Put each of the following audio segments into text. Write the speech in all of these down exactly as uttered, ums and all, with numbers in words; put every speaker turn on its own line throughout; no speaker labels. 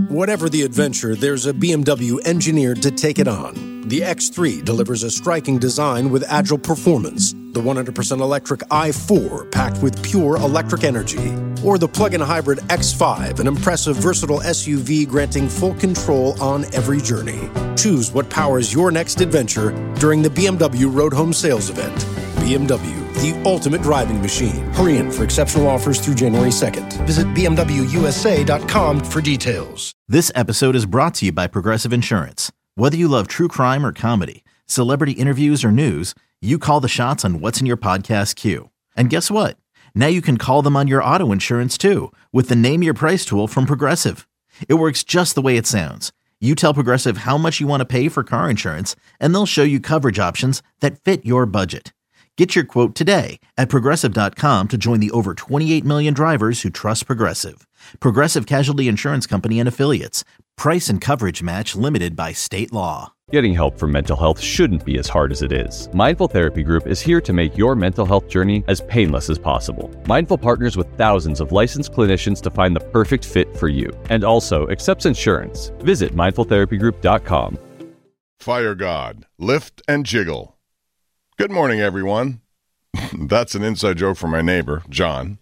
Whatever the adventure, there's a B M W engineered to take it on. The X three delivers a striking design with agile performance. The one hundred percent electric i four, packed with pure electric energy. Or the plug-in hybrid X five, an impressive, versatile S U V granting full control on every journey. Choose what powers your next adventure during the B M W Road Home Sales Event. B M W, the ultimate driving machine. Hurry in for exceptional offers through January second. Visit B M W U S A dot com for details.
This episode is brought to you by Progressive Insurance. Whether you love true crime or comedy, celebrity interviews or news, you call the shots on what's in your podcast queue. And guess what? Now you can call them on your auto insurance too with the Name Your Price tool from Progressive. It works just the way it sounds. You tell Progressive how much you want to pay for car insurance, and they'll show you coverage options that fit your budget. Get your quote today at Progressive dot com to join the over twenty-eight million drivers who trust Progressive. Progressive Casualty Insurance Company and Affiliates. Price and coverage match limited by state law.
Getting help for mental health shouldn't be as hard as it is. Mindful Therapy Group is here to make your mental health journey as painless as possible. Mindful partners with thousands of licensed clinicians to find the perfect fit for you, and also accepts insurance. Visit mindful therapy group dot com.
Fire God, lift and jiggle. Good morning, everyone. That's an inside joke from my neighbor, John.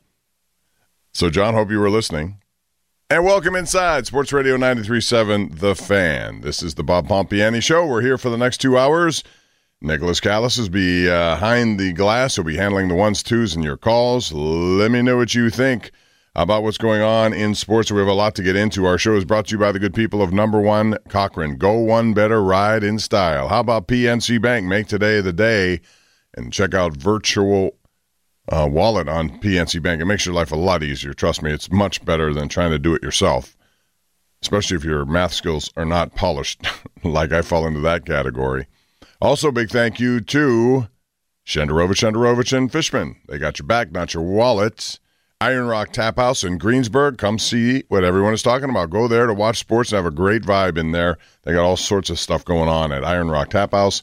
So, John, hope you were listening. And welcome inside Sports Radio ninety-three point seven, The Fan. This is the Bob Pompiani Show. We're here for the next two hours. Nicholas Callis is behind the glass. He'll be handling the ones, twos, and your calls. Let me know what you think about what's going on in sports. We have a lot to get into. Our show is brought to you by the good people of Number One Cochrane. Go one better, ride in style. How about P N C Bank? Make today the day and check out Virtual uh, Wallet on P N C Bank. It makes your life a lot easier. Trust me, it's much better than trying to do it yourself, especially if your math skills are not polished, like I fall into that category. Also, big thank you to Shenderovich, Shenderovich, and Fishman. They got your back, not your wallet. Iron Rock Tap House in Greensburg. Come see what everyone is talking about. Go there to watch sports and have a great vibe in there. They got all sorts of stuff going on at Iron Rock Tap House.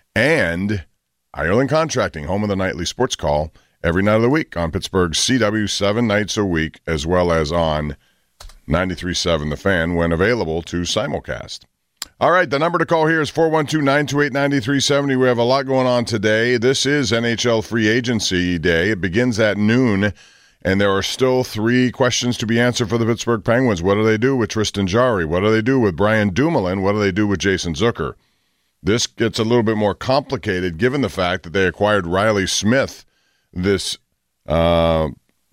And Ireland Contracting, home of the nightly sports call, every night of the week on Pittsburgh's C W, seven nights a week, as well as on ninety-three point seven The Fan when available to simulcast. All right, the number to call here is four one two, nine two eight, nine three seven zero. We have a lot going on today. This is N H L Free Agency Day. It begins at noon. And there are still three questions to be answered for the Pittsburgh Penguins. What do they do with Tristan Jarry? What do they do with Brian Dumoulin? What do they do with Jason Zucker? This gets a little bit more complicated given the fact that they acquired Riley Smith this uh,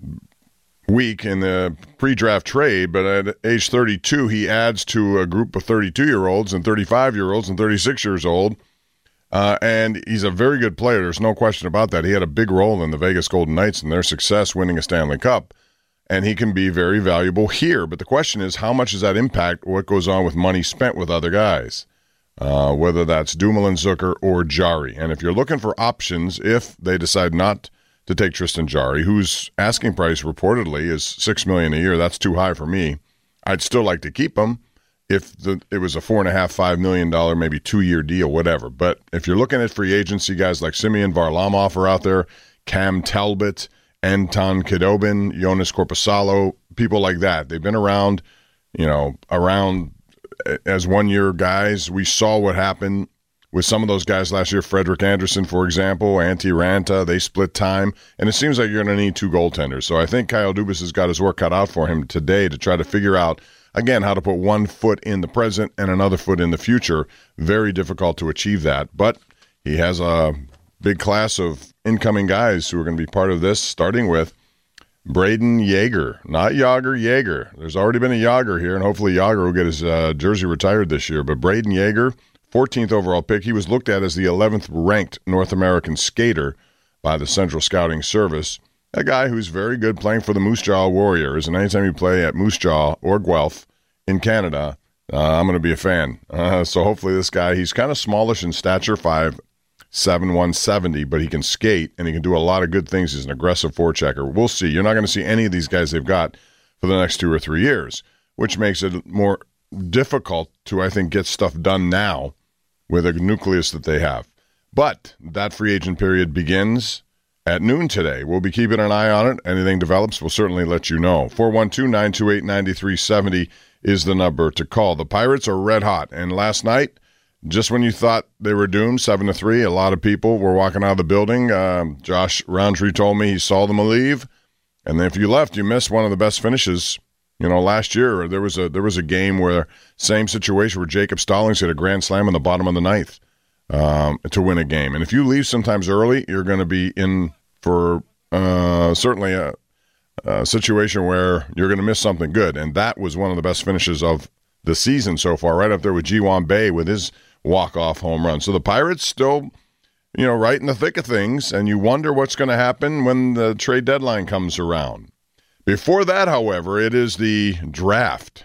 week in the pre-draft trade. But at age thirty-two, he adds to a group of thirty-two-year-olds and thirty-five-year-olds and thirty-six years old. Uh, and he's a very good player. There's no question about that. He had a big role in the Vegas Golden Knights and their success winning a Stanley Cup. And he can be very valuable here. But the question is, how much does that impact what goes on with money spent with other guys? Uh, whether that's Dumoulin, Zucker, or Jarry. And if you're looking for options, if they decide not to take Tristan Jarry, whose asking price reportedly is six million dollars a year, that's too high for me. I'd still like to keep him. If the, it was a four and a half, five million dollar, maybe two-year deal, whatever. But if you're looking at free agency, guys like Simeon Varlamov are out there, Cam Talbot, Anton Khudobin, Jonas Korpisalo, people like that. They've been around, you know, around as one-year guys. We saw what happened with some of those guys last year. Frederick Anderson, for example, Antti Ranta, they split time. And it seems like you're going to need two goaltenders. So I think Kyle Dubas has got his work cut out for him today to try to figure out, again, how to put one foot in the present and another foot in the future. Very difficult to achieve that. But he has a big class of incoming guys who are going to be part of this, starting with Braden Yager. Not Yager, Yager. There's already been a Yager here, and hopefully Yager will get his uh, jersey retired this year. But Braden Yager, fourteenth overall pick, he was looked at as the eleventh ranked North American skater by the Central Scouting Service. A guy who's very good playing for the Moose Jaw Warriors, and anytime you play at Moose Jaw or Guelph in Canada, uh, I'm going to be a fan. Uh, so hopefully this guy, he's kind of smallish in stature, five seven, one seventy, but he can skate, and he can do a lot of good things. He's an aggressive forechecker. We'll see. You're not going to see any of these guys they've got for the next two or three years, which makes it more difficult to, I think, get stuff done now with a nucleus that they have. But that free agent period begins at noon today. We'll be keeping an eye on it. Anything develops, we'll certainly let you know. four one two, nine two eight, nine three seven zero is the number to call. The Pirates are red hot, and last night, just when you thought they were doomed, seven to three, a lot of people were walking out of the building. Um, Josh Roundtree told me he saw them leave, and then if you left, you missed one of the best finishes. You know, last year there was a there was a game where same situation where Jacob Stallings hit a grand slam in the bottom of the ninth um, to win a game. And if you leave sometimes early, you're going to be in for uh, certainly a, a situation where you're going to miss something good. And that was one of the best finishes of the season so far, right up there with Ji-Hwan Bae with his walk-off home run. So the Pirates still, you know, right in the thick of things, and you wonder what's going to happen when the trade deadline comes around. Before that, however, it is the draft.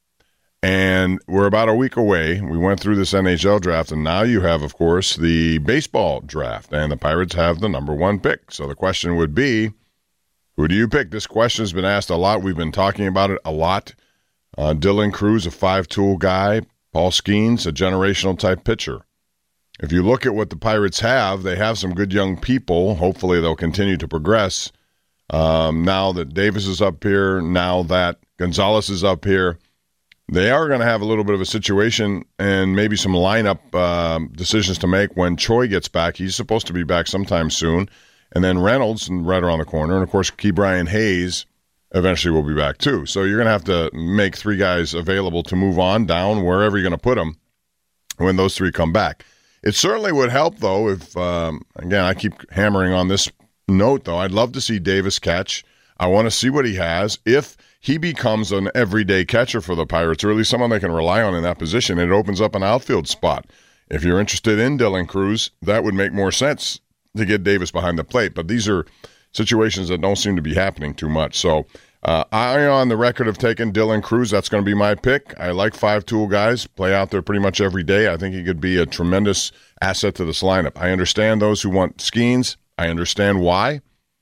And we're about a week away. We went through this N H L draft, and now you have, of course, the baseball draft. And the Pirates have the number one pick. So the question would be, who do you pick? This question has been asked a lot. We've been talking about it a lot. Uh, Dylan Crews, a five-tool guy. Paul Skeens, a generational-type pitcher. If you look at what the Pirates have, they have some good young people. Hopefully they'll continue to progress. Um, now that Davis is up here, now that Gonzalez is up here, they are going to have a little bit of a situation and maybe some lineup uh, decisions to make when Choi gets back. He's supposed to be back sometime soon. And then Reynolds right around the corner. And, of course, Ke'Bryan Hayes eventually will be back too. So you're going to have to make three guys available to move on down wherever you're going to put them when those three come back. It certainly would help, though, if, um, again, I keep hammering on this note, though, I'd love to see Davis catch. I want to see what he has. If he becomes an everyday catcher for the Pirates, or at least someone they can rely on in that position, it opens up an outfield spot. If you're interested in Dylan Crews, that would make more sense to get Davis behind the plate. But these are situations that don't seem to be happening too much. So uh, I, on the record of taking Dylan Crews, that's going to be my pick. I like five-tool guys, play out there pretty much every day. I think he could be a tremendous asset to this lineup. I understand those who want Skeens. I understand why,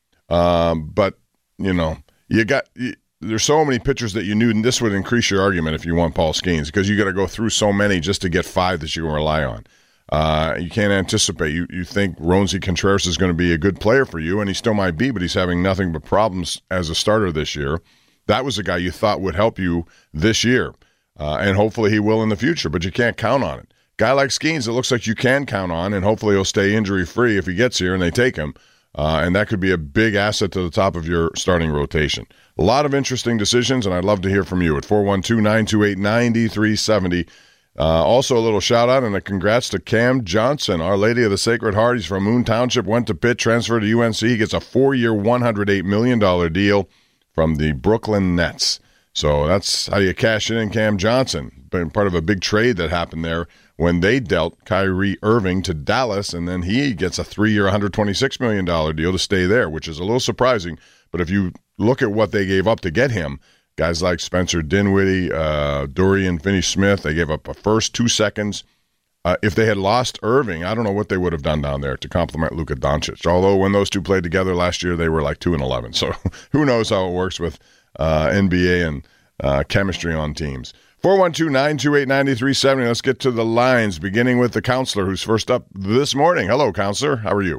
um, but, you know, you got you, there's so many pitchers that you knew, and this would increase your argument if you want Paul Skeens, because you got to go through so many just to get five that you can rely on. Uh, you can't anticipate. You you think Roansy Contreras is going to be a good player for you, and he still might be, but he's having nothing but problems as a starter this year. That was a guy you thought would help you this year, uh, and hopefully he will in the future, but you can't count on it. Guy like Skeens, it looks like you can count on, and hopefully he'll stay injury-free if he gets here and they take him. Uh, and that could be a big asset to the top of your starting rotation. A lot of interesting decisions, and I'd love to hear from you at four one two, nine two eight, nine three seven zero. Uh, also, a little shout-out and a congrats to Cam Johnson, Our Lady of the Sacred Heart. He's from Moon Township, went to Pitt, transferred to U N C. He gets a four-year, one hundred eight million dollars deal from the Brooklyn Nets. So that's how you cash in Cam Johnson. Been part of a big trade that happened there when they dealt Kyrie Irving to Dallas, and then he gets a three-year, one hundred twenty-six million dollars deal to stay there, which is a little surprising. But if you look at what they gave up to get him, guys like Spencer Dinwiddie, uh, Dorian Finney-Smith, they gave up a first, two seconds. Uh, if they had lost Irving, I don't know what they would have done down there to complement Luka Doncic. Although when those two played together last year, they were like two and eleven. So who knows how it works with uh, N B A and uh, chemistry on teams. four one two, nine two eight, nine three seven zero. Let's get to the lines, beginning with the counselor who's first up this morning. Hello, counselor. How are you?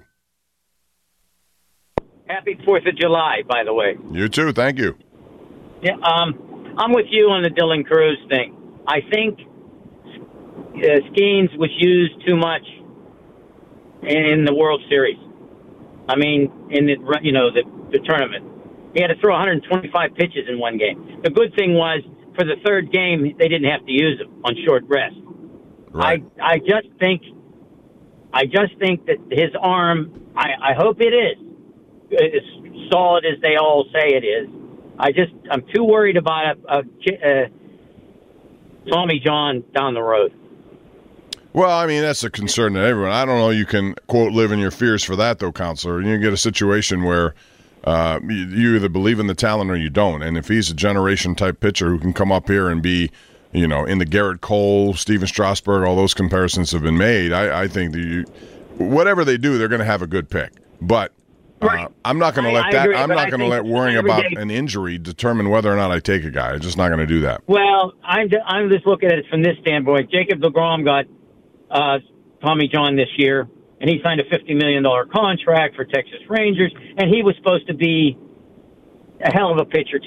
Happy fourth of July, by the way.
You too. Thank you.
Yeah, um, I'm with you on the Dylan Crews thing. I think uh, Skeens was used too much in the World Series. I mean, in the you know the, the tournament, he had to throw one hundred twenty-five pitches in one game. The good thing was, for the third game, they didn't have to use him on short rest. Right. I I just think, I just think that his arm, I, I hope it is as solid as they all say it is. I just, I'm too worried about a, a, a Tommy John down the road.
Well, I mean, that's a concern to everyone. I don't know you can, quote, live in your fears for that, though, counselor. You get a situation where uh, you, you either believe in the talent or you don't. And if he's a generation-type pitcher who can come up here and be, you know, in the Garrett Cole, Steven Strasburg, all those comparisons have been made, I, I think that you, whatever they do, they're going to have a good pick. But
Right.
Uh, I'm not going to let
I,
that.
I agree,
I'm not going to let worrying about
day,
an injury determine whether or not I take a guy. I'm just not going to do that.
Well, I'm just, I'm just looking at it from this standpoint. Jacob deGrom got uh, Tommy John this year, and he signed a fifty million dollars contract for Texas Rangers, and he was supposed to be a hell of a pitcher too.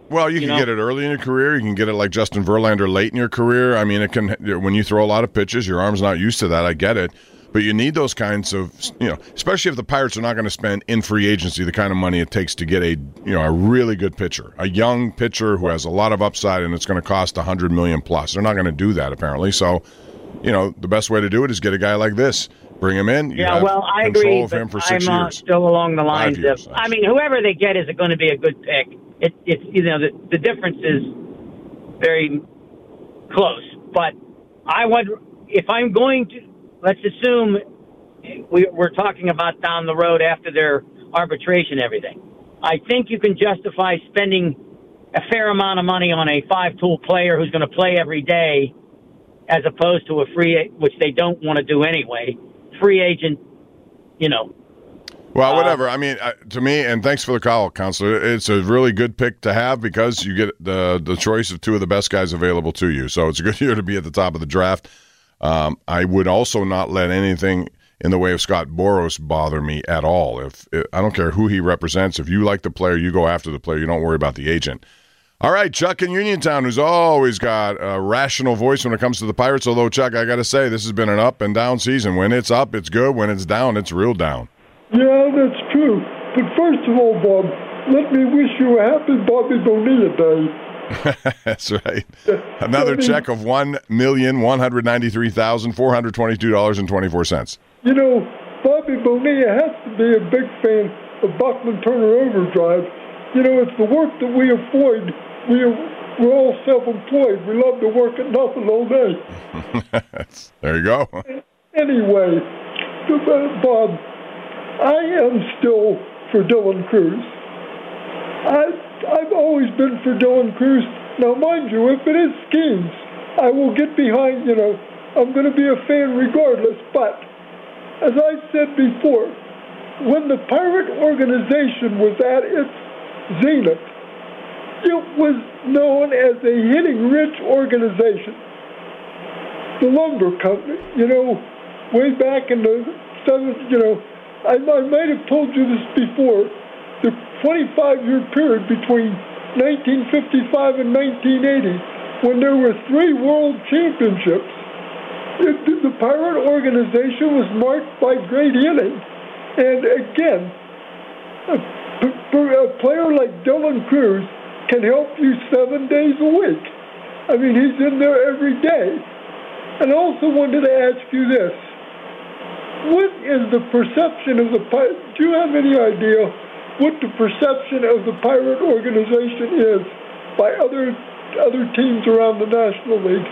Well, you, you can know? get it early in your career. You can get it like Justin Verlander late in your career. I mean, it can when you throw a lot of pitches, your arm's not used to that. I get it. But you need those kinds of, you know, especially if the Pirates are not going to spend in free agency the kind of money it takes to get a, you know, a really good pitcher, a young pitcher who has a lot of upside, and it's going to cost one hundred million dollars plus. They're not going to do that, apparently. So, you know, the best way to do it is get a guy like this. Bring him in. You
yeah,
have
well, I
control
agree.
Of him for six
I'm uh,
years.
still along the lines
years,
of, I mean, whoever they get is going to be a good pick. It, it's, you know, the, the difference is very close. But I would, if I'm going to, let's assume we, we're talking about down the road after their arbitration, everything. I think you can justify spending a fair amount of money on a five-tool player who's going to play every day, as opposed to a free, which they don't want to do anyway. Free agent, you know.
Well, whatever. Uh, I mean, uh, to me, and thanks for the call, Counselor. It's a really good pick to have because you get the the choice of two of the best guys available to you. So it's a good year to be at the top of the draft. Um, I would also not let anything in the way of Scott Boras bother me at all. If, if I don't care who he represents, if you like the player, you go after the player. You don't worry about the agent. All right, Chuck in Uniontown, who's always got a rational voice when it comes to the Pirates. Although, Chuck, I got to say, this has been an up and down season. When it's up, it's good. When it's down, it's real down.
Yeah, that's true. But first of all, Bob, let me wish you a happy Bobby Bonilla Day.
That's right. Another I mean, check of one million one hundred ninety-three thousand four hundred twenty-two dollars and twenty-four cents.
You know, Bobby Bonilla has to be a big fan of Buckman Turner Overdrive. You know, it's the work that we avoid. We are, we're all self-employed. We love to work at nothing all day.
There you go.
Anyway, Bob, I am still for Dylan Cruz. I, I've always been for Dylan Cruz. Now, mind you, if it is Skeens, I will get behind, you know, I'm going to be a fan regardless. But, as I said before, when the Pirate organization was at its zenith, it was known as a hitting-rich organization. The lumber company, you know, way back in the seventies, you know, I, I might have told you this before, the twenty-five year period between nineteen fifty-five and nineteen eighty, when there were three world championships, it, the Pirate organization was marked by great hitting. And again, a, a player like Dylan Cruz can help you seven days a week. I mean, he's in there every day. And I also wanted to ask you this. What is the perception of the Pirate? Do you have any idea what the perception of the Pirate organization is by other other teams around the National League?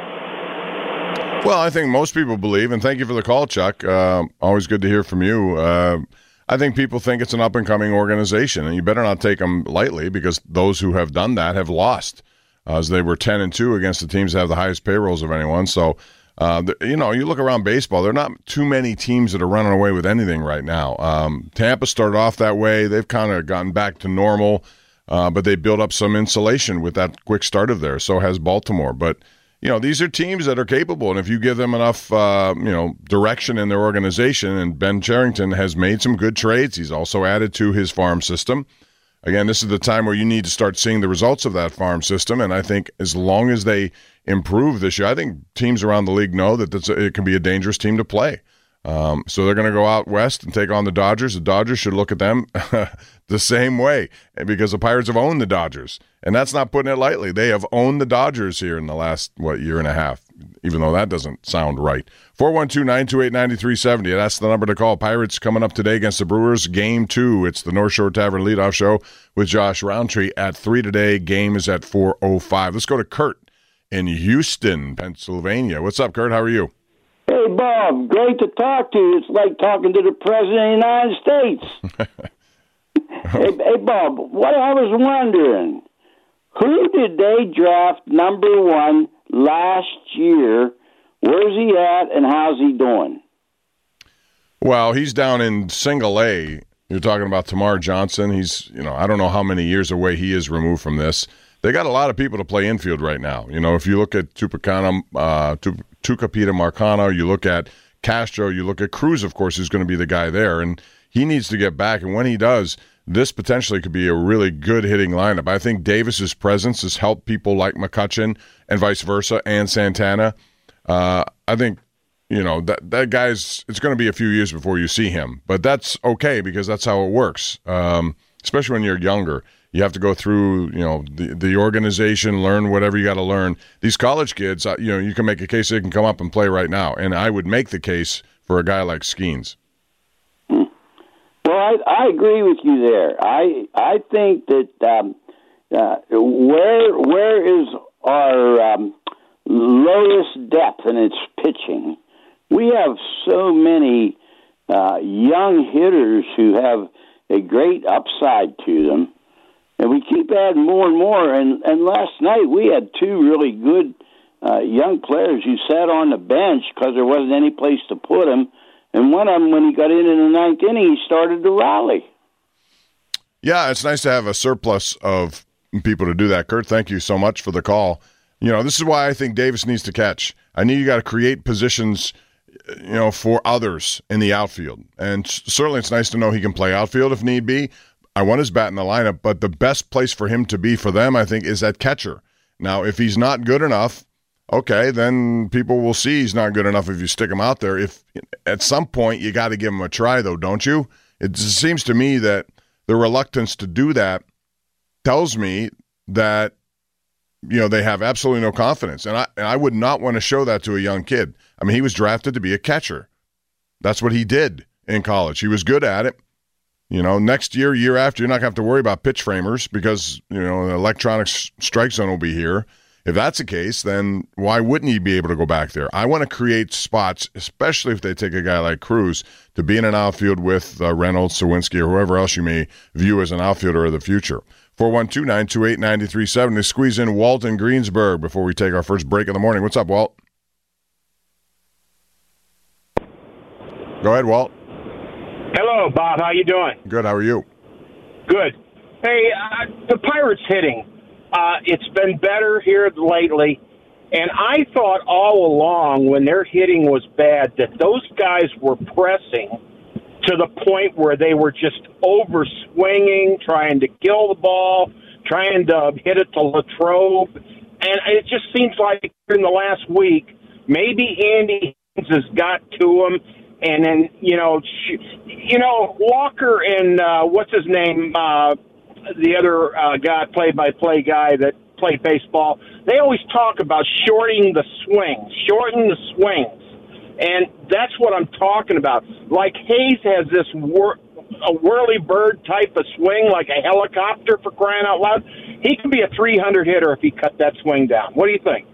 Well, I think most people believe, and thank you for the call, Chuck. Uh, always good to hear from you. Uh, I think people think it's an up-and-coming organization, and you better not take them lightly because those who have done that have lost, uh, as they were ten and two against the teams that have the highest payrolls of anyone. So, uh, the, you know, you look around baseball, there are not too many teams that are running away with anything right now. Um, Tampa started off that way. They've kind of gotten back to normal, uh, but they built up some insulation with that quick start of theirs. So has Baltimore. But, you know, these are teams that are capable, and if you give them enough, uh, you know, direction in their organization, and Ben Cherington has made some good trades. He's also added to his farm system. Again, this is the time where you need to start seeing the results of that farm system, and I think as long as they improve this year, I think teams around the league know that that's a, it can be a dangerous team to play. Um, so they're going to go out west and take on the Dodgers. The Dodgers should look at them the same way because the Pirates have owned the Dodgers. And that's not putting it lightly. They have owned the Dodgers here in the last, what, year and a half, even though that doesn't sound right. four one two, nine two eight, nine three seven zero. That's the number to call. Pirates coming up today against the Brewers. Game two. It's the North Shore Tavern leadoff show with Josh Roundtree at three today. Game is at four oh five. Let's go to Kurt in Houston, Pennsylvania. What's up, Kurt? How are you?
Hey, Bob. Great to talk to you. It's like talking to the President of the United States. hey, hey, Bob, what I was wondering, who did they draft number one last year? Where's he at, and how's he doing?
Well, he's down in Single A. You're talking about Tamar Johnson. He's, you know, I don't know how many years away he is removed from this. They got a lot of people to play infield right now. You know, if you look at Tucupita, uh, Tucupita Marcano, you look at Castro, you look at Cruz, of course, who's going to be the guy there, and he needs to get back. And when he does, this potentially could be a really good hitting lineup. I think Davis's presence has helped people like McCutchen and vice versa, and Santana. Uh, I think, you know, that that guy's, it's going to be a few years before you see him. But that's okay because that's how it works, um, especially when you're younger. You have to go through, you know, the, the organization, learn whatever you got to learn. These college kids, uh, you know, you can make a case they can come up and play right now. And I would make the case for a guy like Skeens.
Well, I, I agree with you there. I I think that um, uh, where where is our um, lowest depth in its pitching? We have so many uh, young hitters who have a great upside to them, and we keep adding more and more. And, and last night we had two really good uh, young players who sat on the bench because there wasn't any place to put them. And one of them, when he got in in the ninth inning, he started to rally.
Yeah, it's nice to have a surplus of people to do that. Kurt, thank you so much for the call. You know, this is why I think Davis needs to catch. I need you got to create positions, you know, for others in the outfield. And certainly it's nice to know he can play outfield if need be. I want his bat in the lineup, but the best place for him to be for them, I think, is at catcher. Now, if he's not good enough, okay, then people will see he's not good enough if you stick him out there. If at some point you got to give him a try, though, don't you? It seems to me that the reluctance to do that tells me that, you know, they have absolutely no confidence. And I, and I would not want to show that to a young kid. I mean, he was drafted to be a catcher. That's what he did in college. He was good at it. You know, next year, year after, you're not going to have to worry about pitch framers because, you know, the electronic strike zone will be here. If that's the case, then why wouldn't he be able to go back there? I want to create spots, especially if they take a guy like Cruz, to be in an outfield with uh, Reynolds, Sawinski, or whoever else you may view as an outfielder of the future. four one two, nine two eight, nine three seven. To squeeze in Walt in Greensburg before we take our first break of the morning. What's up, Walt? Go ahead, Walt.
Hello, Bob. How you doing?
Good. How are you?
Good. Hey, uh, the Pirates hitting. Uh, it's been better here lately, and I thought all along when their hitting was bad that those guys were pressing to the point where they were just over-swinging, trying to kill the ball, trying to hit it to Latrobe, and it just seems like in the last week, maybe Andy Haynes has got to him, and then, you know, you know, Walker and uh, what's his name, uh, the other uh, guy, play-by-play guy that played baseball, they always talk about shorting the swing, shorten the swings. And that's what I'm talking about. Like Hayes has this whir- a whirly bird type of swing, like a helicopter, for crying out loud. He could be a three hundred hitter if he cut that swing down. What do you think?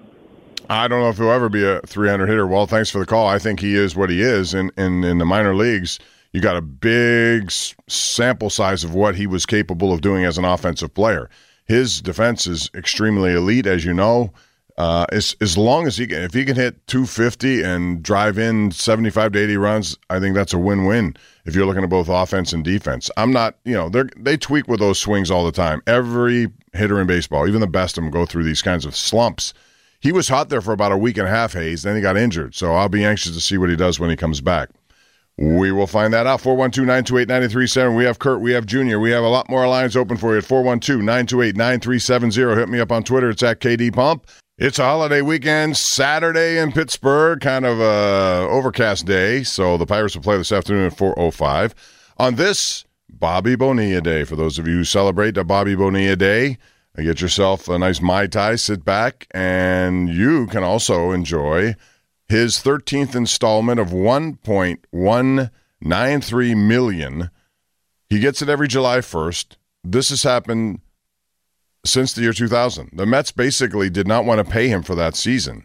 I don't know if he'll ever be a three hundred hitter. Well, thanks for the call. I think he is what he is. In, in, in the minor leagues, you got a big sample size of what he was capable of doing as an offensive player. His defense is extremely elite, as you know. Uh, as, as long as he can, if he can hit two fifty and drive in seventy-five to eighty runs, I think that's a win-win if you're looking at both offense and defense. I'm not, you know, they they tweak with those swings all the time. Every hitter in baseball, even the best of them, go through these kinds of slumps. He was hot there for about a week and a half, Hayes. Then he got injured. So I'll be anxious to see what he does when he comes back. We will find that out. four one two, nine two eight, nine three seven. We have Kurt. We have Junior. We have a lot more lines open for you at four one two, nine two eight, nine three seven zero. Hit me up on Twitter. It's at K D Pump. It's a holiday weekend, Saturday in Pittsburgh, kind of a overcast day. So the Pirates will play this afternoon at four oh five. On this Bobby Bonilla Day, for those of you who celebrate the Bobby Bonilla Day, get yourself a nice Mai Tai, sit back, and you can also enjoy his thirteenth installment of one point one nine three million dollars. He gets it every July first. This has happened since the year two thousand. The Mets basically did not want to pay him for that season.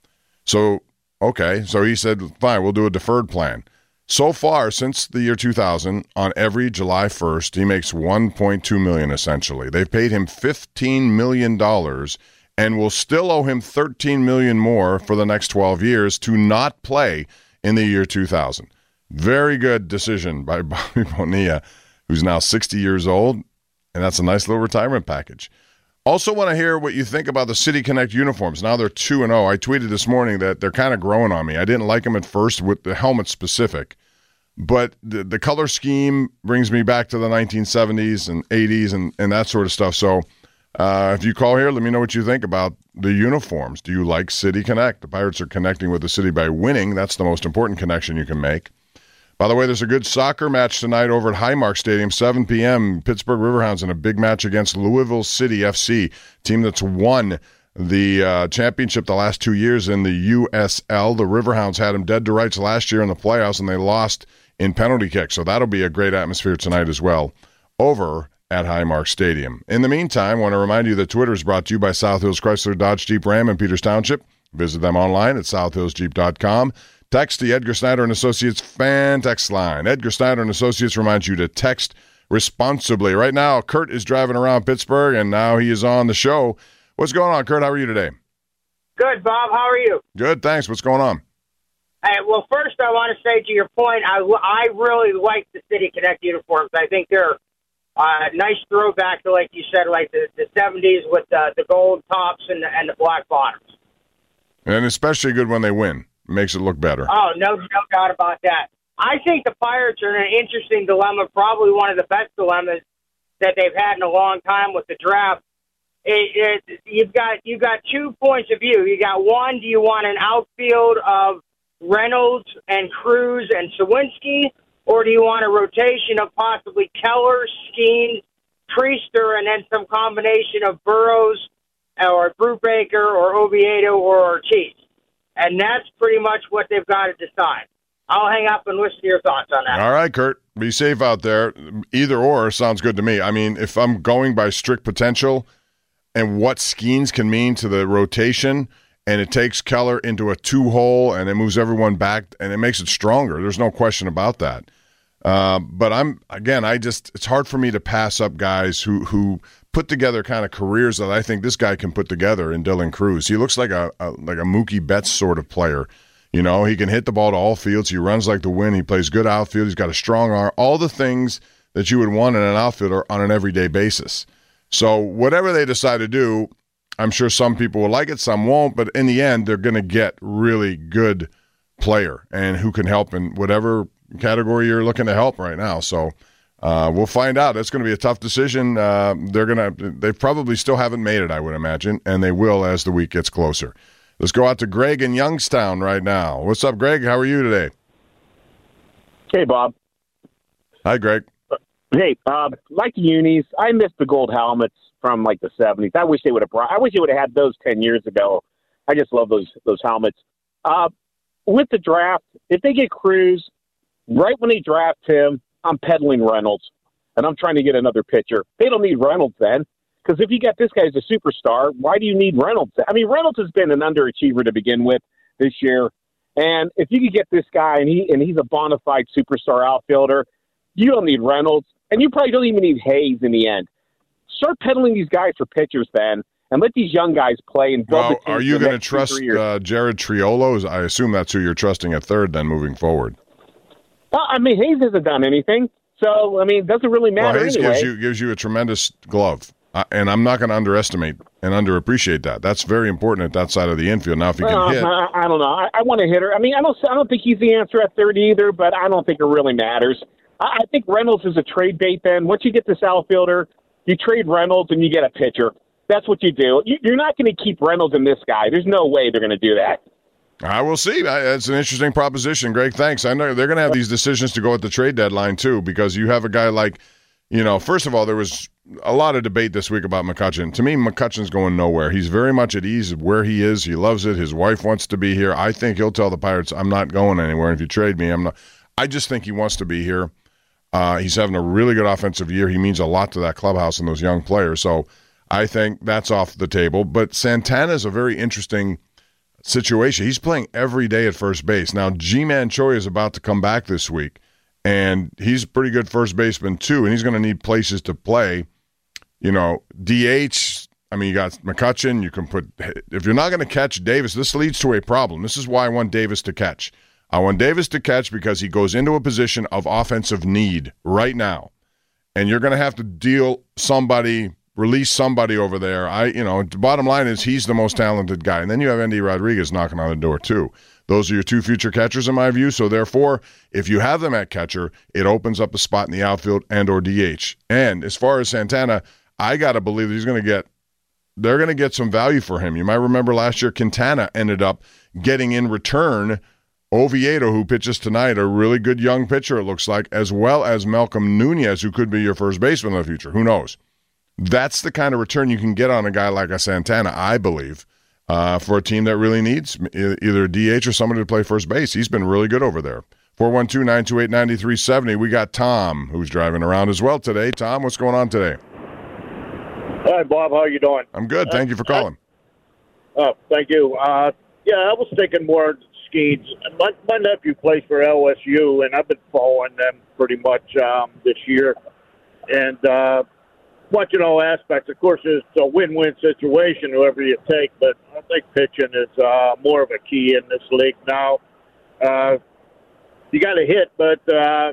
So, okay, so he said, fine, we'll do a deferred plan. So far, since the year two thousand, on every July first, he makes one point two million dollars essentially. They've paid him fifteen million dollars and will still owe him thirteen million dollars more for the next twelve years to not play in the year two thousand. Very good decision by Bobby Bonilla, who's now sixty years old, and that's a nice little retirement package. Also want to hear what you think about the City Connect uniforms. Now they're two and oh. I tweeted this morning that they're kind of growing on me. I didn't like them at first with the helmet specific. but the, the color scheme brings me back to the nineteen seventies and eighties and, and that sort of stuff. So uh, if you call here, let me know what you think about the uniforms. Do you like City Connect? The Pirates are connecting with the city by winning. That's the most important connection you can make. By the way, there's a good soccer match tonight over at Highmark Stadium, seven p.m. Pittsburgh Riverhounds in a big match against Louisville City F C, team that's won the uh, championship the last two years in the U S L. The Riverhounds had them dead to rights last year in the playoffs, and they lost in penalty kicks. So that'll be a great atmosphere tonight as well over at Highmark Stadium. In the meantime, I want to remind you that Twitter is brought to you by South Hills Chrysler Dodge Jeep Ram in Peters Township. Visit them online at south hills jeep dot com. Text the Edgar Snyder and Associates fan text line. Edgar Snyder and Associates reminds you to text responsibly. Right now, Kurt is driving around Pittsburgh, and now he is on the show. What's going on, Kurt? How are you today?
Good, Bob. How are you?
Good, thanks. What's going on?
Hey, well, first I want to say to your point, I, I really like the City Connect uniforms. I think they're a uh, nice throwback to, like you said, like the, the seventies with the, the gold tops and the, and the black bottoms.
And especially good when they win. Makes it look better.
Oh, no, no doubt about that. I think the Pirates are in an interesting dilemma, probably one of the best dilemmas that they've had in a long time with the draft. It, it, you've got you've got two points of view. You got one, do you want an outfield of Reynolds and Cruz and Sawinski, or do you want a rotation of possibly Keller, Skeens, Priester, and then some combination of Burrows or Brubaker or Oviedo or Ortiz? And that's pretty much what they've got to decide. I'll hang up and listen to your thoughts on that.
All right, Kurt. Be safe out there. Either or sounds good to me. I mean, if I'm going by strict potential and what Skeens can mean to the rotation, and it takes Keller into a two-hole and it moves everyone back and it makes it stronger, there's no question about that. Uh, but I'm, again, I just, it's hard for me to pass up guys who, who put together kind of careers that I think this guy can put together in Dylan Cruz. He looks like a, a like a Mookie Betts sort of player. You know, he can hit the ball to all fields. He runs like the wind. He plays good outfield. He's got a strong arm. All the things that you would want in an outfielder on an everyday basis. So whatever they decide to do, I'm sure some people will like it, some won't. But in the end, they're going to get really good player and who can help in whatever category you're looking to help right now. So uh, we'll find out. It's going to be a tough decision. Uh, they're going to. They probably still haven't made it, I would imagine, and they will as the week gets closer. Let's go out to Greg in Youngstown right now. What's up, Greg? How are you today?
Hey, Bob.
Hi, Greg.
Hey, uh, like the unis, I miss the gold helmets from like the seventies. I wish they would have brought. I wish they would have had those ten years ago. I just love those those helmets. Uh, with the draft, if they get Cruz right when they draft him, I'm peddling Reynolds, and I'm trying to get another pitcher. They don't need Reynolds then, because if you got this guy as a superstar, why do you need Reynolds? I mean, Reynolds has been an underachiever to begin with this year, and if you could get this guy and he and he's a bona fide superstar outfielder, you don't need Reynolds, and you probably don't even need Hayes in the end. Start peddling these guys for pitchers, then, and let these young guys play and build
well,
the team.
Are you going to trust uh, Jared Triolo? I assume that's who you're trusting at third then moving forward.
Well, I mean, Hayes hasn't done anything, so, I mean, it doesn't really matter
well, Hayes
anyway.
gives you, gives you a tremendous glove, uh, and I'm not going to underestimate and underappreciate that. That's very important at that side of the infield. Now, if you
well,
can hit.
I, I don't know. I, I want a hitter. I mean, I don't, I don't think he's the answer at third either, but I don't think it really matters. I, I think Reynolds is a trade bait then. Once you get this outfielder, you trade Reynolds and you get a pitcher. That's what you do. You, you're not going to keep Reynolds in this guy. There's no way they're going to do that.
I will see. That's an interesting proposition, Greg. Thanks. I know they're going to have these decisions to go at the trade deadline, too, because you have a guy like, you know, first of all, there was a lot of debate this week about McCutchen. To me, McCutchen's going nowhere. He's very much at ease where he is. He loves it. His wife wants to be here. I think he'll tell the Pirates, I'm not going anywhere. If you trade me, I'm not. I just think he wants to be here. Uh, he's having a really good offensive year. He means a lot to that clubhouse and those young players. So I think that's off the table. But Santana's a very interesting situation. He's playing every day at first base. Now, G-Man Choi is about to come back this week, and he's a pretty good first baseman too, and he's going to need places to play. You know, D H, I mean, you got McCutchen. You can put – if you're not going to catch Davis, this leads to a problem. This is why I want Davis to catch. I want Davis to catch because he goes into a position of offensive need right now, and you're going to have to deal somebody release somebody over there. I, you know, the bottom line is he's the most talented guy. And then you have Endy Rodriguez knocking on the door too. Those are your two future catchers in my view. So therefore, if you have them at catcher, it opens up a spot in the outfield and or D H. And as far as Santana, I got to believe that he's going to get, they're going to get some value for him. You might remember last year, Quintana ended up getting in return Oviedo, who pitches tonight, a really good young pitcher, it looks like, as well as Malcolm Nunez, who could be your first baseman in the future. Who knows? That's the kind of return you can get on a guy like a Santana, I believe, uh, for a team that really needs either a D H or somebody to play first base. He's been really good over there. four one two, nine two eight, nine three seven zero. We got Tom, who's driving around as well today. Tom, what's going on today?
Hi, Bob. How are you doing?
I'm good. Thank you for calling.
Uh, oh, thank you. Uh, yeah, I was thinking more Skeens. My, my nephew plays for L S U, and I've been following them pretty much um, this year. And uh, watching all aspects, of course, it's a win-win situation, whoever you take, but I think pitching is uh, more of a key in this league now. Uh, you got to hit, but uh,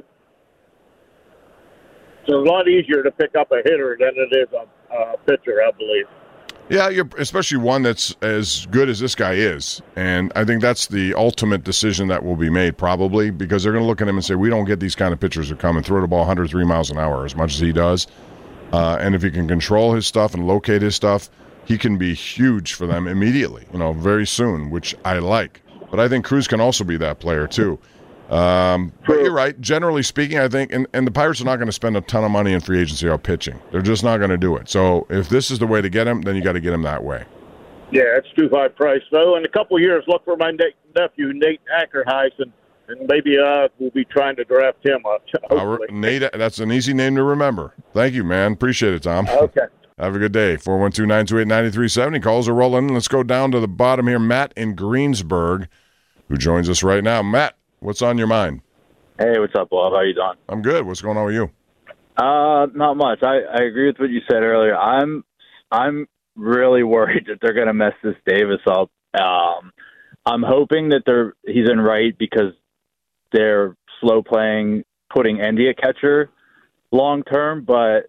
it's a lot easier to pick up a hitter than it is a, a pitcher, I believe.
Yeah, you're, especially one that's as good as this guy is. And I think that's the ultimate decision that will be made probably because they're going to look at him and say, we don't get these kind of pitchers who come and throw the ball one hundred three miles an hour as much as he does. Uh, and if he can control his stuff and locate his stuff, he can be huge for them immediately, you know, very soon, which I like. But I think Cruz can also be that player too. Um, but you're right. Generally speaking, I think, and, and the Pirates are not going to spend a ton of money in free agency out pitching. They're just not going to do it. So if this is the way to get him, then you got to get him that way.
Yeah, it's too high price though. In a couple of years, look for my ne- nephew Nate Ackerheisen, and maybe uh, we'll be trying to draft him up.
Uh, Nate, that's an easy name to remember. Thank you, man. Appreciate it, Tom.
Okay.
Have a good day. four one two, nine two eight, nine three seven zero. Calls are rolling. Let's go down to the bottom here. Matt in Greensburg, who joins us right now. Matt, what's on your mind?
Hey, what's up, Bob? How you doing?
I'm good. What's going on with you?
Uh, not much. I, I agree with what you said earlier. I'm I'm really worried that they're going to mess this Davis up. Um, I'm hoping that they're he's in right because they're slow playing, putting Endy a catcher long term. But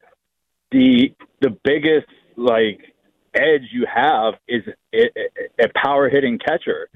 the the biggest like edge you have is a, a power hitting catcher,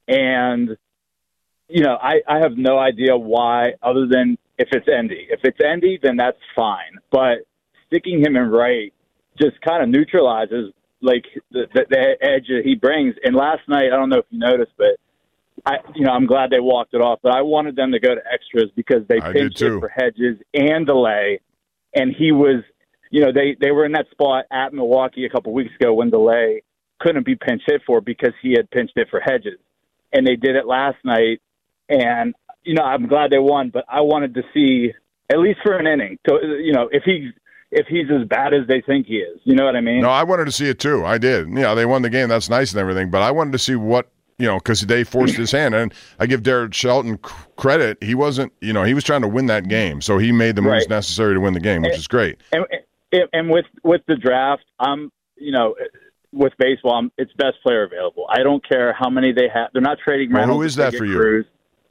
and you know, I, I have no idea why other than if it's Endy. If it's Endy, then that's fine. But sticking him in right just kind of neutralizes, like, the, the, the edge that he brings. And last night, I don't know if you noticed, but, I, you know, I'm glad they walked it off. But I wanted them to go to extras because they pinched it for Hedges and DeLay. And he was, you know, they, they were in that spot at Milwaukee a couple weeks ago when DeLay couldn't be pinch hit for because he had pinched it for Hedges. And they did it last night. And, you know, I'm glad they won, but I wanted to see, at least for an inning, to, you know, if he's, if he's as bad as they think he is. You know what I mean?
No, I wanted to see it too. I did. You know, they won the game. That's nice and everything. But I wanted to see what, you know, because they forced his hand. And I give Derek Shelton credit. He wasn't, you know, he was trying to win that game. So he made the moves right. necessary to win the game, which
and,
is great.
And, and with, with the draft, I'm, you know, with baseball, I'm, it's best player available. I don't care how many they have. They're not trading
well,
Reynolds.
Who is that for you?
Cruz.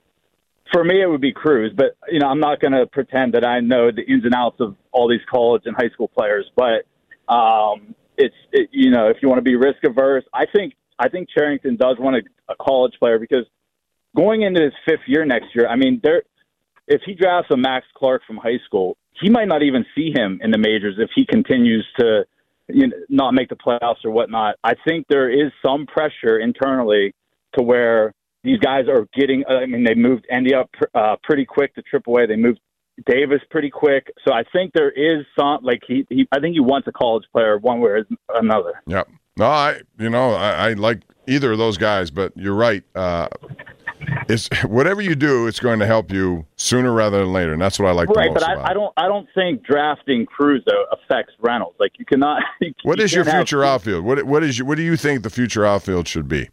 For me, it would be Cruz, but you know, I'm not going to pretend that I know the ins and outs of all these college and high school players. But um, it's it, you know, if you want to be risk averse, I think I think Cherington does want a, a college player because going into his fifth year next year, I mean, there if he drafts a Max Clark from high school, he might not even see him in the majors if he continues to you know, not make the playoffs or whatnot. I think there is some pressure internally to where these guys are getting, I mean, they moved Endy up uh, pretty quick to triple A. They moved Davis pretty quick. So I think there is some, like, he, he I think he wants a college player one way or another.
Yep. No, I, you know, I, I like either of those guys, but you're right. Uh, it's whatever you do, it's going to help you sooner rather than later. And that's what I like
right,
the most
but I,
about
I don't, I don't think drafting Cruz, though, affects Reynolds. Like, you cannot. You,
what
you
is your future
have,
outfield? What, what is, your, what do you think the future outfield should be?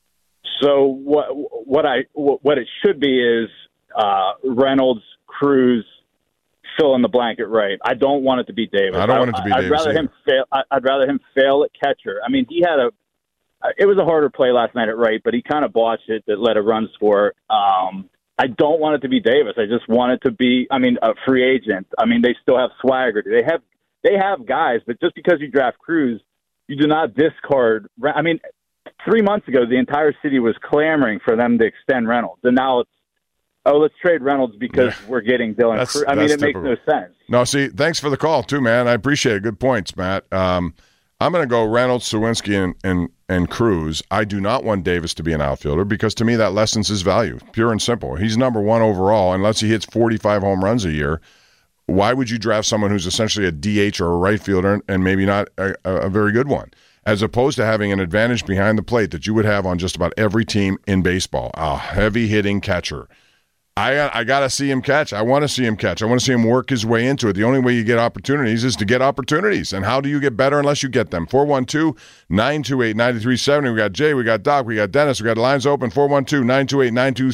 So what what I what it should be is uh, Reynolds, Cruz, fill in the blanket right. I don't want it to be Davis.
I don't want it to be
I,
Davis.
I'd rather
either.
him fail. I'd rather him fail at catcher. I mean, he had a. It was a harder play last night at right, but he kind of botched it that let a run score. Um, I don't want it to be Davis. I just want it to be. I mean, a free agent. I mean, they still have Swagger. Do they have they have guys, but just because you draft Cruz, you do not discard. I mean, three months ago, the entire city was clamoring for them to extend Reynolds, and now it's, oh, let's trade Reynolds because yeah. we're getting Dylan
that's,
Cruz. I mean, it typical. makes no sense.
No, see, thanks for the call, too, man. I appreciate it. Good points, Matt. Um, I'm going to go Reynolds, Suwinski, and, and, and Cruz. I do not want Davis to be an outfielder because, to me, that lessens his value, pure and simple. He's number one overall. Unless he hits forty-five home runs a year, why would you draft someone who's essentially a D H or a right fielder and maybe not a, a very good one, as opposed to having an advantage behind the plate that you would have on just about every team in baseball, a heavy-hitting catcher. I I got to see him catch. I want to see him catch. I want to see him work his way into it. The only way you get opportunities is to get opportunities. And how do you get better unless you get them? four one two, nine two eight, nine three seven zero. We got Jay, we got Doc, we got Dennis, we got lines open. four one two, nine two eight, nine two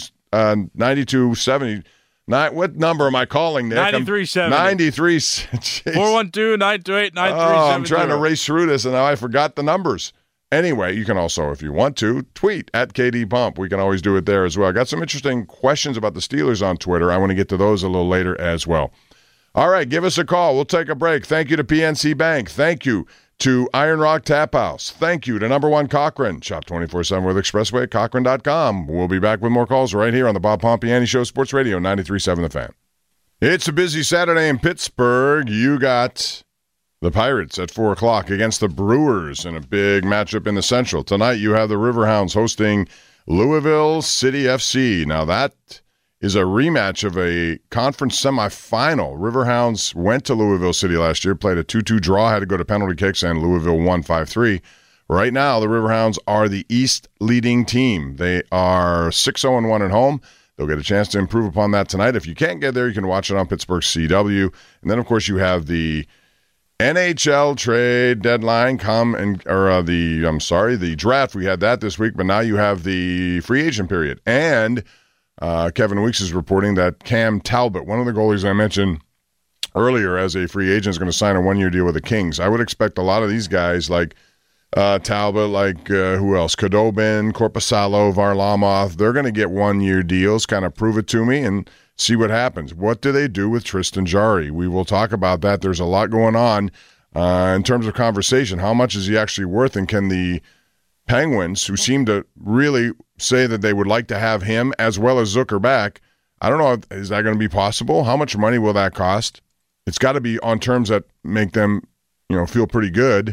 seven zero. Nine, what number am I calling, Nick?
ninety-three seventy.
ninety-three.
four one two, nine two eight, nine three seven zero.
Oh, I'm trying to race through this, and now I forgot the numbers. Anyway, you can also, if you want to, tweet at K D Pump. We can always do it there as well. I got some interesting questions about the Steelers on Twitter. I want to get to those a little later as well. All right, give us a call. We'll take a break. Thank you to P N C Bank. Thank you to Iron Rock Tap House. Thank you to Number One Cochran. Shop twenty-four seven with Expressway at Cochran dot com. We'll be back with more calls right here on the Bob Pompiani Show, Sports Radio ninety-three point seven The Fan. It's a busy Saturday in Pittsburgh. You got the Pirates at four o'clock against the Brewers in a big matchup in the Central. Tonight you have the Riverhounds hosting Louisville City F C. Now that is a rematch of a conference semifinal. Riverhounds went to Louisville City last year, played a two two draw, had to go to penalty kicks, and Louisville won five three. Right now, the Riverhounds are the East leading team. They are six oh one at home. They'll get a chance to improve upon that tonight. If you can't get there, you can watch it on Pittsburgh C W. And then, of course, you have the N H L trade deadline come and or uh, the I'm sorry the draft. We had that this week, but now you have the free agent period. And uh, Kevin Weeks is reporting that Cam Talbot, one of the goalies I mentioned earlier as a free agent, is going to sign a one-year deal with the Kings. I would expect a lot of these guys like uh, Talbot, like uh, who else? Khudobin, Korpisalo, Varlamov. They're going to get one-year deals. Kind of prove it to me and see what happens. What do they do with Tristan Jarry? We will talk about that. There's a lot going on uh, in terms of conversation. How much is he actually worth? And can the Penguins, who seem to really say that they would like to have him as well as Zucker back, I don't know, is that going to be possible? How much money will that cost? It's got to be on terms that make them, you know, feel pretty good.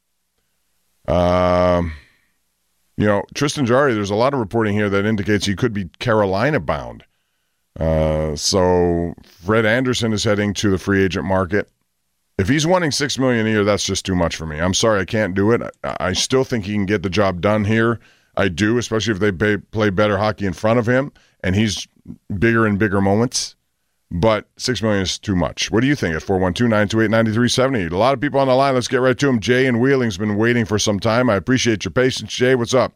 Um, you know, Tristan Jarry, there's a lot of reporting here that indicates he could be Carolina bound. Uh, so Fred Anderson is heading to the free agent market. If he's wanting six million dollars a year, that's just too much for me. I'm sorry, I can't do it. I, I still think he can get the job done here. I do, especially if they pay, play better hockey in front of him, and he's bigger in bigger moments. But six million dollars is too much. What do you think at four one two, nine two eight, nine three seven zero? A lot of people on the line. Let's get right to them. Jay in Wheeling's been waiting for some time. I appreciate your patience. Jay, what's up?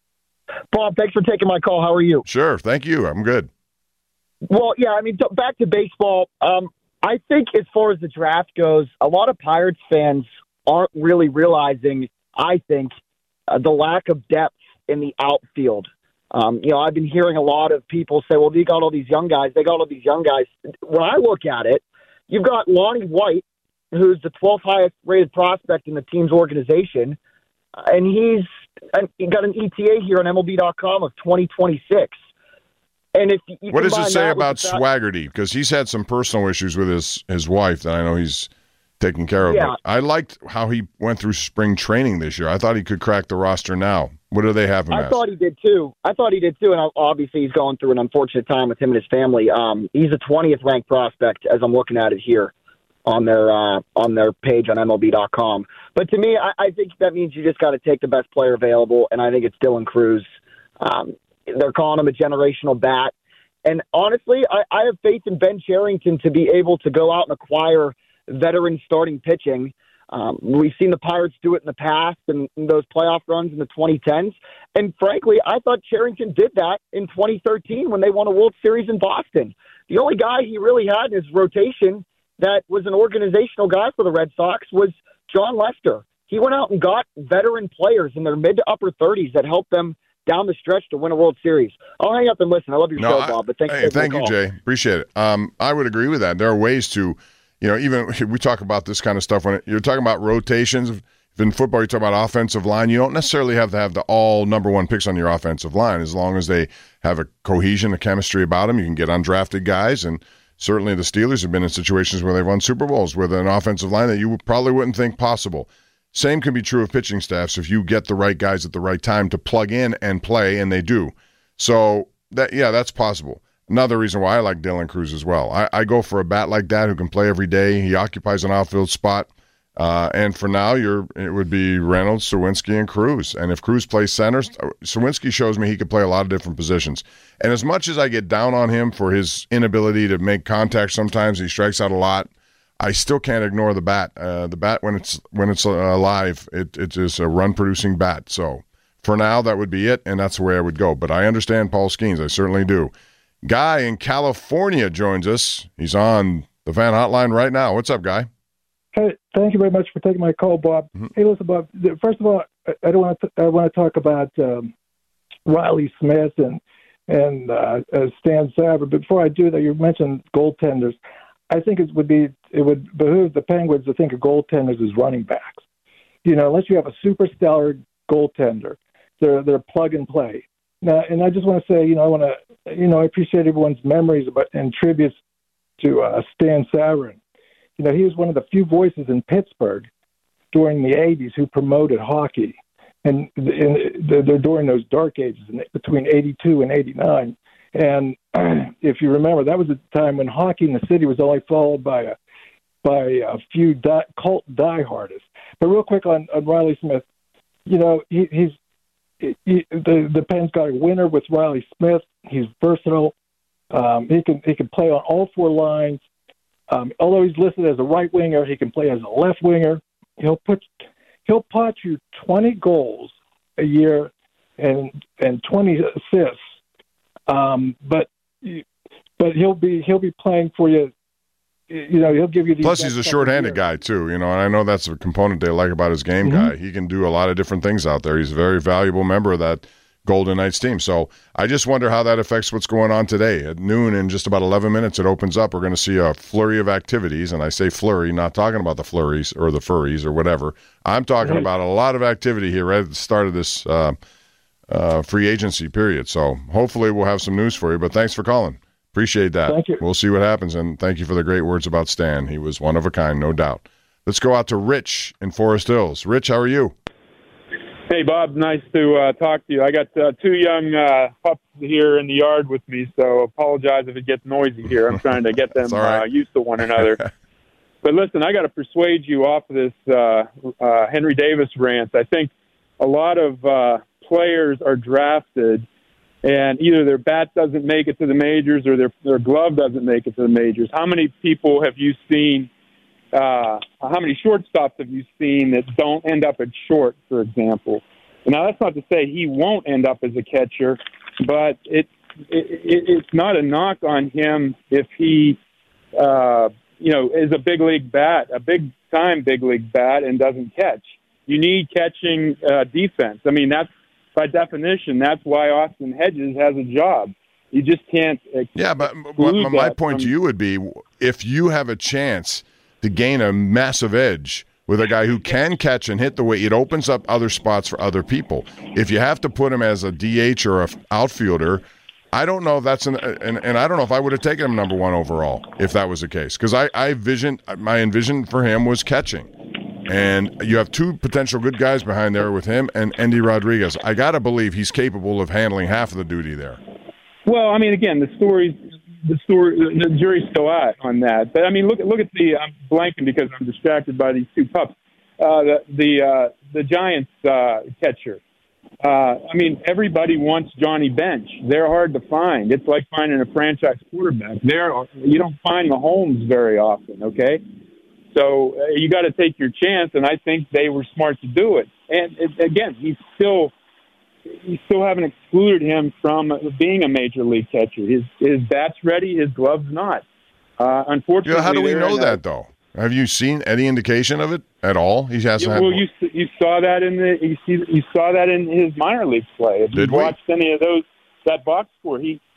Bob, thanks for taking my call. How are you?
Sure, thank you. I'm good.
Well, yeah, I mean, back to baseball. Um, I think as far as the draft goes, a lot of Pirates fans aren't really realizing, I think, uh, the lack of depth in the outfield. Um, you know, I've been hearing a lot of people say, well, they got all these young guys. They got all these young guys. When I look at it, you've got Lonnie White, who's the twelfth highest rated prospect in the team's organization, and he's he got an E T A here on M L B dot com of twenty twenty-six. And if you
what does it say about fact, Swaggerty? Because he's had some personal issues with his, his wife that I know he's taking care of.
Yeah.
But I liked how he went through spring training this year. I thought he could crack the roster now. What do they have him
I
as?
thought he did too. I thought he did too, and obviously he's going through an unfortunate time with him and his family. Um, he's a twentieth ranked prospect as I'm looking at it here on their uh, on their page on M L B dot com. But to me, I, I think that means you just got to take the best player available, and I think it's Dylan Cruz. Um, they're calling him a generational bat. And honestly, I, I have faith in Ben Cherington to be able to go out and acquire veteran starting pitching. Um, we've seen the Pirates do it in the past and those playoff runs in the twenty tens. And frankly, I thought Cherington did that in twenty thirteen when they won a World Series in Boston. The only guy he really had in his rotation that was an organizational guy for the Red Sox was John Lester. He went out and got veteran players in their mid to upper thirties that helped them down the stretch to win a World Series. I'll hang up and listen. I love your
no,
show,
I,
Bob, but thanks
hey,
for
thank you,
call.
Jay. Appreciate it. Um, I would agree with that. There are ways to, you know, even we talk about this kind of stuff when it, you're talking about rotations. If in football, you talk about offensive line. You don't necessarily have to have the all number one picks on your offensive line. As long as they have a cohesion, a chemistry about them, you can get undrafted guys. And certainly the Steelers have been in situations where they've won Super Bowls with an offensive line that you probably wouldn't think possible. Same can be true of pitching staffs if you get the right guys at the right time to plug in and play, and they do. So, that yeah, that's possible. Another reason why I like Dylan Crews as well. I, I go for a bat like that who can play every day. He occupies an outfield spot. Uh, and for now, you're it would be Reynolds, Sawinski, and Cruz. And if Cruz plays center, Sawinski shows me he could play a lot of different positions. And as much as I get down on him for his inability to make contact sometimes, he strikes out a lot, I still can't ignore the bat. Uh, the bat, when it's when it's uh, alive, it, it is a run-producing bat. So for now, that would be it, and that's the way I would go. But I understand Paul Skeens. I certainly do. Guy in California joins us. He's on the Fan Hotline right now. What's up, Guy?
Hey, thank you very much for taking my call, Bob. Mm-hmm. Hey, listen, Bob. First of all, I don't want to. I want to talk about um, Riley Smith and and uh, uh, Stan Savran. But before I do that, you mentioned goaltenders. I think it would be it would behoove the Penguins to think of goaltenders as running backs. You know, unless you have a super stellar goaltender, they're they're plug and play. Now, and I just want to say, you know, I want to, you know, I appreciate everyone's memories about and tributes to uh, Stan Savran. You know, he was one of the few voices in Pittsburgh during the eighties who promoted hockey, and, and they're during those dark ages between eighty-two and eighty-nine. And if you remember, that was a time when hockey in the city was only followed by a by a few die, cult diehardists. But real quick on, on Riley Smith, you know, he, he's he, the the Pens got a winner with Riley Smith. He's versatile. Um, he can he can play on all four lines. Um, although he's listed as a right winger, he can play as a left winger. He'll put he'll pot you twenty goals a year and and twenty assists. Um, but but he'll be he'll be playing for you. You know, he'll give you. These
Plus, he's a shorthanded guy too. You know, and I know that's a component they like about his game. Mm-hmm. Guy, he can do a lot of different things out there. He's a very valuable member of that Golden Knights team. So I just wonder how that affects what's going on today. At noon, in just about eleven minutes, it opens up. We're going to see a flurry of activities, and I say flurry, not talking about the flurries or the furries or whatever. I'm talking mm-hmm. about a lot of activity here right at the start of this uh, uh, free agency period. So hopefully we'll have some news for you. But thanks for calling. Appreciate that.
Thank you.
We'll see what happens, and thank you for the great words about Stan. He was one of a kind, no doubt. Let's go out to Rich in Forest Hills. Rich, how are you?
Hey, Bob. Nice to uh, talk to you. I got uh, two young uh, pups here in the yard with me, so apologize if it gets noisy here. I'm trying to get them right. uh, used to one another. But listen, I got to persuade you off of this uh, uh, Henry Davis rant. I think a lot of uh, players are drafted, and either their bat doesn't make it to the majors or their their glove doesn't make it to the majors. How many people have you seen? Uh, how many shortstops have you seen that don't end up at short, for example? Now, that's not to say he won't end up as a catcher, but it, it it's not a knock on him if he, uh, you know, is a big league bat, a big time big league bat, and doesn't catch. You need catching uh, defense. I mean, that's by definition. That's why Austin Hedges has a job. You just can't.
Yeah, but my, my point from, to you would be if you have a chance to gain a massive edge with a guy who can catch and hit the way, it opens up other spots for other people. If you have to put him as a D H or an outfielder, I don't know if that's an and, and I don't know if I would have taken him number one overall if that was the case. Because I, I vision my envision for him was catching. And you have two potential good guys behind there with him and Endy Rodriguez. I got to believe he's capable of handling half of the duty there.
Well, I mean, again, the story's The story, the jury's still out on that. But I mean, look at look at the. I'm blanking because I'm distracted by these two pups. Uh, the the uh, the Giants uh, catcher. Uh, I mean, everybody wants Johnny Bench. They're hard to find. It's like finding a franchise quarterback. There, you don't find Mahomes very often. Okay, so uh, you got to take your chance, and I think they were smart to do it. And it, again, he's still. You still haven't excluded him from being a major league catcher. His his bat's ready, his glove's not. Uh, unfortunately,
yeah, how do we know that though? Have you seen any indication of it at all? He hasn't.
Yeah,
had
well,
one.
you you saw that in the you see you saw that in his minor league play. If
Did
you
we?
watched any of those that box score, he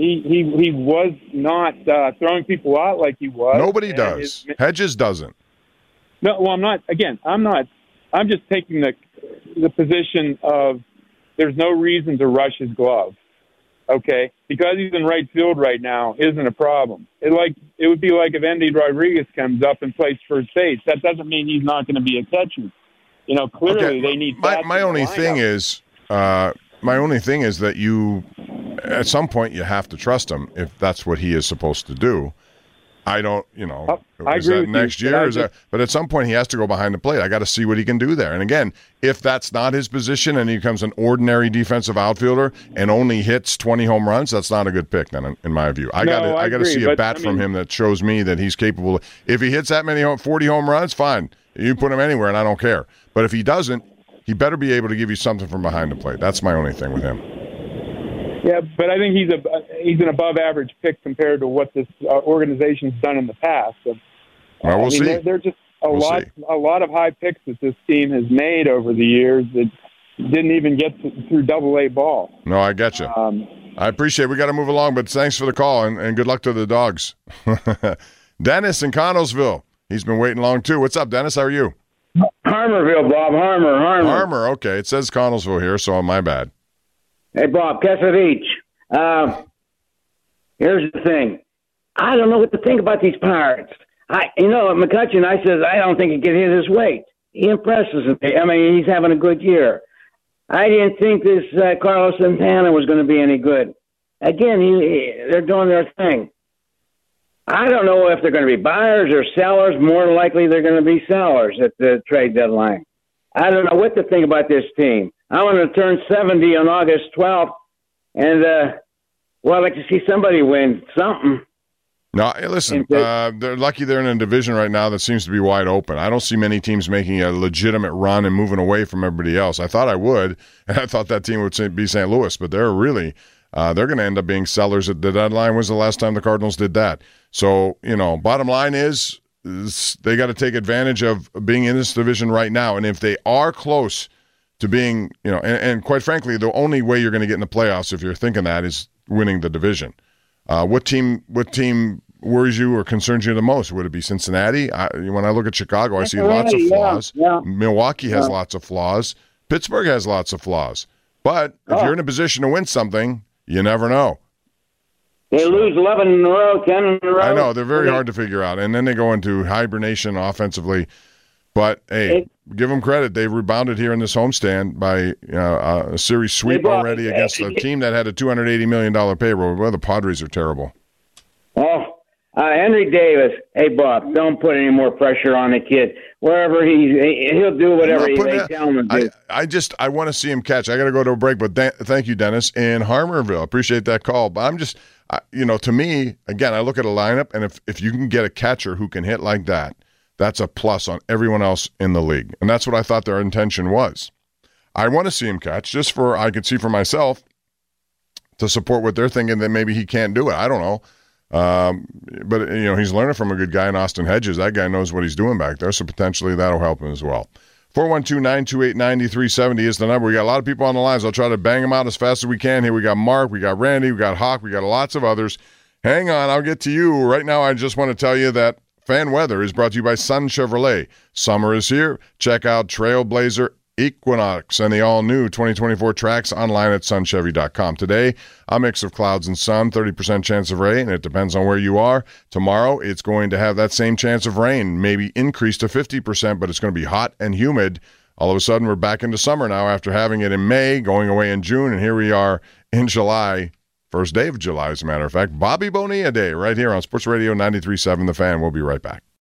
He he he was not uh, throwing people out like he was.
Nobody
And
does.
his-
Hedges doesn't.
No, well, I'm not. Again, I'm not. I'm just taking the the position of there's no reason to rush his glove. Okay, because he's in right field right now isn't a problem. It like it would be like if Andy Rodriguez comes up and plays first base. That doesn't mean he's not going to be a catcher. You know, clearly
Okay,
they need.
My
bats
my
in the
only
lineup.
thing is uh, my only thing is that you at some point you have to trust him if that's what he is supposed to do. I don't, you know,
I
is
agree
that
with you,
next
but
year?
I
Is that, but at some point he has to go behind the plate. I got to see what he can do there. And again, if that's not his position and he becomes an ordinary defensive outfielder and only hits twenty home runs, that's not a good pick. Then, in, in my view, I
No,
got to
I
I got to
agree,
see a
but,
bat
I
from
mean-
him that shows me that he's capable. If he hits that many home, forty home runs, fine. You put him anywhere, and I don't care. But if he doesn't, he better be able to give you something from behind the plate. That's my only thing with him.
Yeah, but I think he's a he's an above average pick compared to what this uh, organization's done in the past. And,
Well, we'll
I mean,
see.
There, there are just a
We'll
lot
see.
a lot of high picks that this team has made over the years that didn't even get to, through Double A ball.
No, I get you.
Um,
I appreciate it. We got to move along, but thanks for the call, and, and good luck to the dogs. Dennis in Connellsville. He's been waiting long, too. What's up, Dennis? How are you?
Harmerville, Bob. Harmer, Harmer.
Harmer, okay. It says Connellsville here, so my bad.
Hey, Bob, Kesavich. Uh, here's the thing. I don't know what to think about these Pirates. I, you know, McCutcheon, I says, I don't think he can hit his weight. He impresses me. I mean, he's having a good year. I didn't think this uh, Carlos Santana was going to be any good. Again, he, he, they're doing their thing. I don't know if they're going to be buyers or sellers. More than likely, they're going to be sellers at the trade deadline. I don't know what to think about this team. I'm going to turn seventy on August twelfth, and, uh, well, I'd like to see somebody win something.
No, hey, listen, uh, they're lucky they're in a division right now that seems to be wide open. I don't see many teams making a legitimate run and moving away from everybody else. I thought I would, and I thought that team would be Saint Louis, but they're really uh, they're going to end up being sellers at the deadline. When's the last time the Cardinals did that? So, you know, bottom line is, is they got to take advantage of being in this division right now, and if they are close to being, you know, and, and quite frankly, the only way you're going to get in the playoffs, if you're thinking that, is winning the division. Uh, what team? What team worries you or concerns you the most? Would it be Cincinnati? I, when I look at Chicago, I see lots of flaws.
Yeah, yeah.
Milwaukee has
Yeah.
lots of flaws. Pittsburgh has lots of flaws. But if
Oh.
you're in a position to win something, you never know.
They lose eleven in a row, ten in a row.
I know they're very hard to figure out, and then they go into hibernation offensively. But hey, give them credit; they've rebounded here in this homestand by uh, a series sweep
Hey, Bob,
already against a team that had a two hundred eighty million dollar payroll. Well, the Padres are terrible.
Oh, uh, Henry Davis. Hey, Bob, don't put any more pressure on the kid. Wherever he, he'll do whatever
I'm
he
not putting
they
that-
tell him to
I,
do.
I just I want to see him catch. I got to go to a break, but th- thank you, Dennis, in Harmerville. Appreciate that call. But I'm just, I, you know, to me, again, I look at a lineup, and if if you can get a catcher who can hit like that, that's a plus on everyone else in the league, and that's what I thought their intention was. I want to see him catch just for I could see for myself to support what they're thinking that maybe he can't do it. I don't know. Um, but, you know, he's learning from a good guy in Austin Hedges. That guy knows what he's doing back there, so potentially that'll help him as well. four one two, nine two eight, nine three seven zero is the number. We got a lot of people on the lines. I'll try to bang them out as fast as we can here. We got Mark, we got Randy, we got Hawk, we got lots of others. Hang on, I'll get to you. Right now, I just want to tell you that Fan Weather is brought to you by Sun Chevrolet. Summer is here. Check out Trailblazer, Equinox, and the all-new twenty twenty-four Trax online at sun chevy dot com. Today, a mix of clouds and sun, thirty percent chance of rain. It depends on where you are. Tomorrow, it's going to have that same chance of rain, maybe increased to fifty percent, but it's going to be hot and humid. All of a sudden, we're back into summer now after having it in May, going away in June, and here we are in July. First day of July, as a matter of fact. Bobby Bonilla Day right here on Sports Radio ninety-three point seven The Fan. We'll be right back.